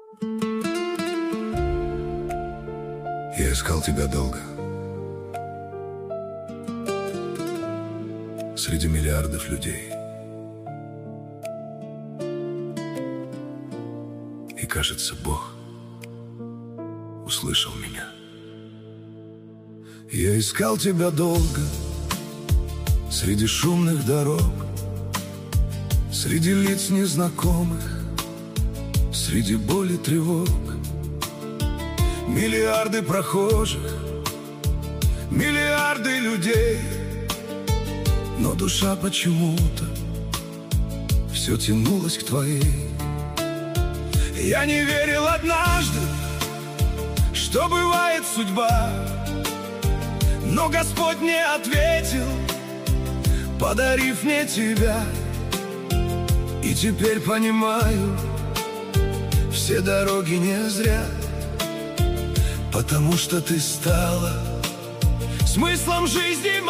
Я искал тебя долго, среди миллиардов людей. И кажется, Бог услышал меня. Я искал тебя долго, среди шумных дорог, среди лиц незнакомых, среди боли, тревог. Миллиарды прохожих, миллиарды людей, но душа почему-то все тянулась к твоей. Я не верил однажды, что бывает судьба, но Господь мне ответил, подарив мне тебя. И теперь понимаю, все дороги не зря, потому что ты стала смыслом жизни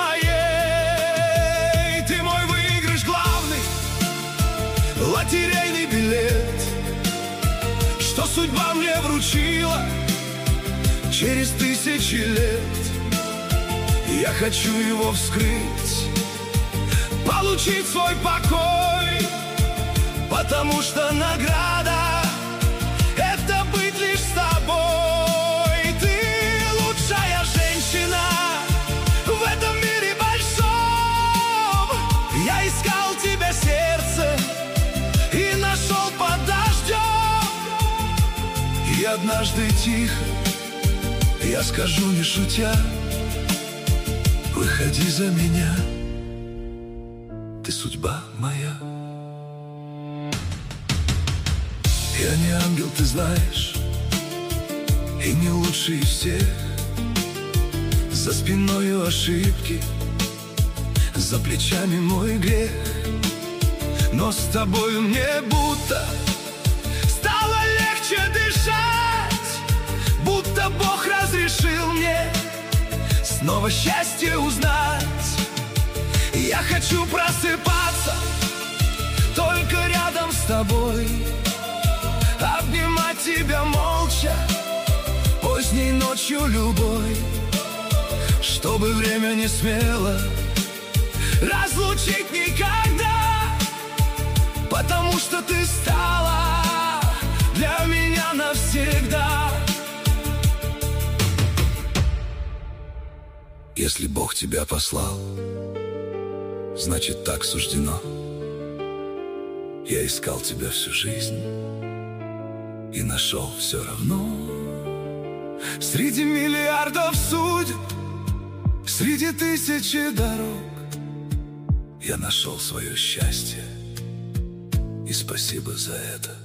моей. Ты мой выигрыш главный, лотерейный билет, что судьба мне вручила через тысячи лет. Я хочу его вскрыть, получить свой покой, потому что награда — это быть лишь с тобой. Ты лучшая женщина в этом мире большом. Я искал тебя сердце и нашел под дождем. И однажды тихо я скажу, не шутя: выходи за меня, ты судьба моя. Я не ангел, ты знаешь, и не лучший из всех. За спиною ошибки, за плечами мой грех, но с тобою мне будто стало легче дышать, будто Бог разрешил мне снова счастье узнать. Я хочу просыпаться только рядом с тобой, обнимать тебя молча поздней ночью любой, чтобы время не смело разлучить никогда, потому что ты стала для меня навсегда. Если Бог тебя послал, значит, так суждено. Я искал тебя всю жизнь и нашел все равно. Среди миллиардов судеб, среди тысячи дорог, я нашел свое счастье, и спасибо за это.